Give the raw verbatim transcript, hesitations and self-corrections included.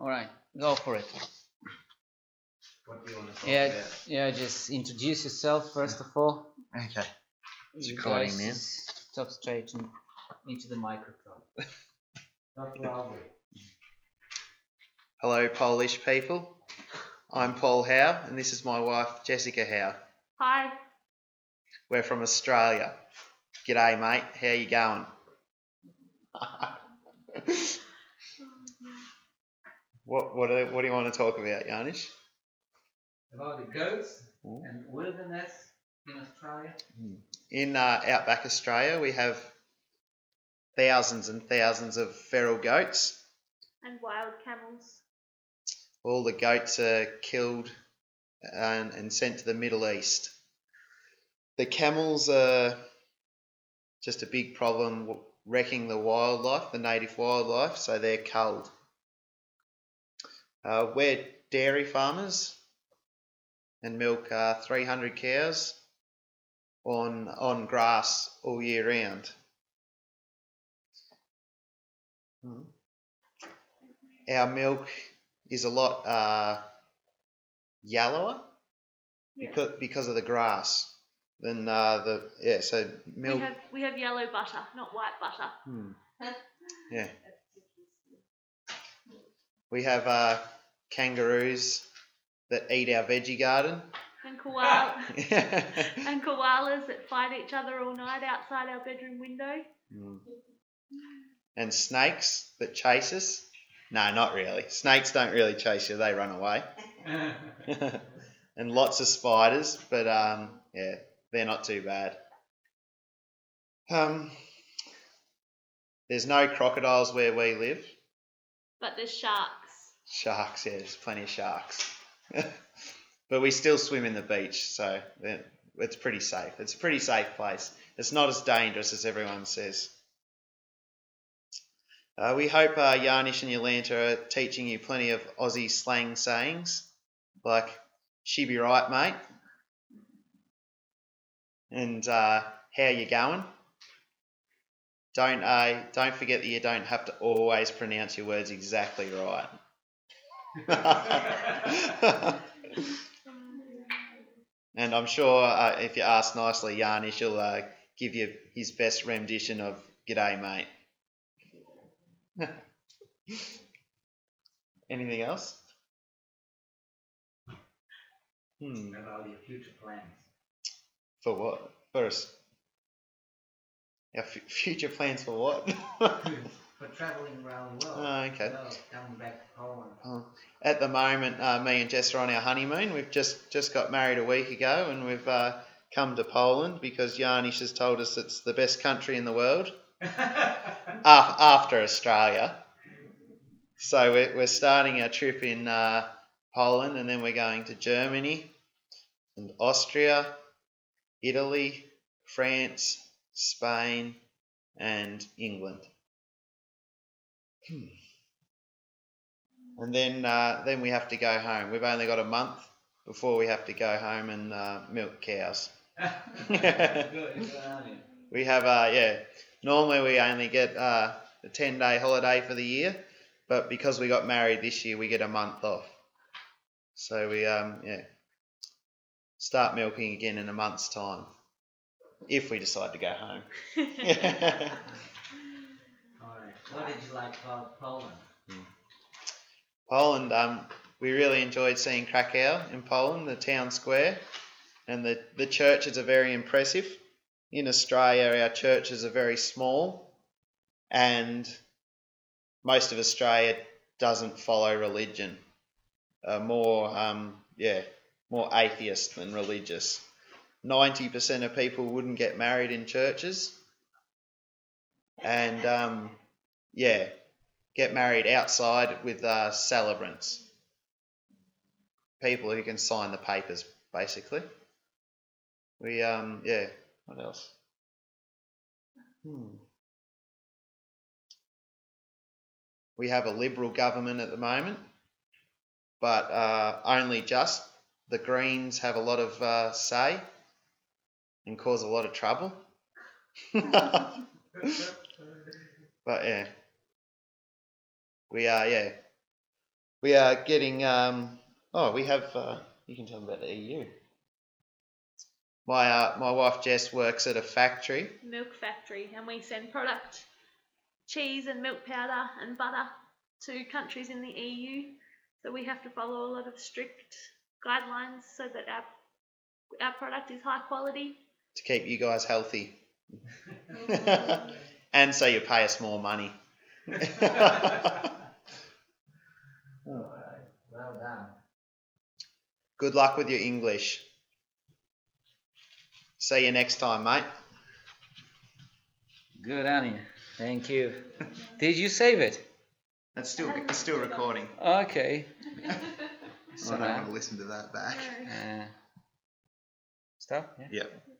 All right, go for it. What do you want to talk Yeah, about? yeah. Just introduce yourself first of all. Okay. It's You recording guys now. just talk straight in, into the microphone. Not loudly. Hello, Polish people. I'm Paul Howe, and this is my wife, Jessica Howe. Hi. We're from Australia. G'day, mate. How you going? what what do, what do you want to talk about, Yanish? About the goats Ooh. and wilderness in Australia. In uh, outback Australia, we have thousands and thousands of feral goats. And wild camels. All the goats are killed and, and sent to the Middle East. The camels are just a big problem, wrecking the wildlife, the native wildlife, so they're culled. Uh, we're dairy farmers and milk uh, three hundred cows on on grass all year round. Hmm. Our milk is a lot uh, yellower Yeah. because because of the grass than uh, the yeah. So milk. We have we have yellow butter, not white butter. Hmm. Yeah. We have uh, kangaroos that eat our veggie garden. And koala and koalas that fight each other all night outside our bedroom window. Mm. And snakes that chase us. No, not really. Snakes don't really chase you; they run away. And lots of spiders, but um, yeah, they're not too bad. Um, there's no crocodiles where we live. But there's sharks. Sharks, yeah, there's plenty of sharks. But we still swim in the beach, so it's pretty safe. It's a pretty safe place. It's not as dangerous as everyone says. Uh, we hope uh, Yarnish and Yolanta are teaching you plenty of Aussie slang sayings, like "she be right, mate," and uh, "how you going?" Don't uh, don't forget that you don't have to always pronounce your words exactly right. And I'm sure uh, if you ask nicely, Yarnish will uh, give you his best rendition of "G'day, mate." Anything else? Hmm. About your future plans. For what? First. Our f- future plans for what? For travelling around the world. Oh, okay. Well, coming back to Poland. Oh. At the moment, uh, me and Jess are on our honeymoon. We've just, just got married a week ago, and we've uh, come to Poland because Yarnish has told us it's the best country in the world uh, after Australia. So we're, we're starting our trip in uh, Poland, and then we're going to Germany and Austria, Italy, France, Spain, and England. Hmm. And then uh, then we have to go home. We've only got a month before we have to go home and uh, milk cows. We have, uh, yeah, normally we only get uh, a ten-day holiday for the year, but because we got married this year, we get a month off. So we, um, yeah, start milking again in a month's time, if we decide to go home. Alright, what did you like about Poland? Poland, um, we really enjoyed seeing Krakow in Poland, the town square, and the, the churches are very impressive. In Australia, our churches are very small, and most of Australia doesn't follow religion. Uh, more, um, yeah, more atheist than religious. ninety percent of people wouldn't get married in churches, and um, yeah, get married outside with uh, celebrants. People who can sign the papers, basically. We, um, yeah, what else? Hmm. We have a Liberal government at the moment, but uh, only just. The Greens have a lot of uh, say and cause a lot of trouble. But yeah, we are, yeah, We are getting. Um, oh, we have. Uh, you can tell them about the E U. My uh, my wife Jess works at a factory. Milk factory, and we send product, cheese and milk powder and butter to countries in the E U. So we have to follow a lot of strict guidelines so that our our product is high quality. To keep you guys healthy. And so you pay us more money. Alright, well done. Good luck with your English. See you next time, mate. Good on you. Thank you. Did you save it? That's still it's still recording. Okay. So I don't want to listen to that back. Uh, stop? Yeah. Yep.